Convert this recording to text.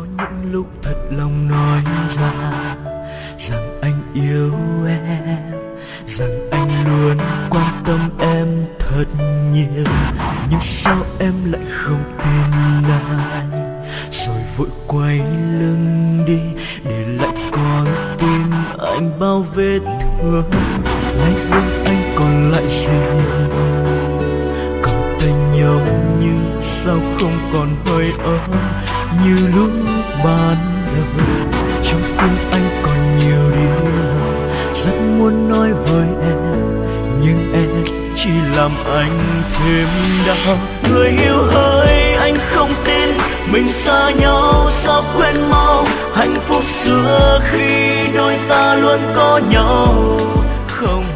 những lúc thật lòng nói ra rằng anh yêu em, rằng anh luôn quan tâm em thật nhiều. Nhưng sao em lại không tin anh, rồi vội quay lưng đi để lại con tim anh bao vết thương. Nay bên anh còn lại gì, còn tay nhau như sao không còn hơi ấm như lúc ban đầu. Trong tim anh còn nhiều điều rất muốn nói với em, nhưng em chỉ làm anh thêm đau. Người yêu ơi, anh không tin mình xa nhau sao quên mau hạnh phúc xưa khi đôi ta luôn có nhau. Không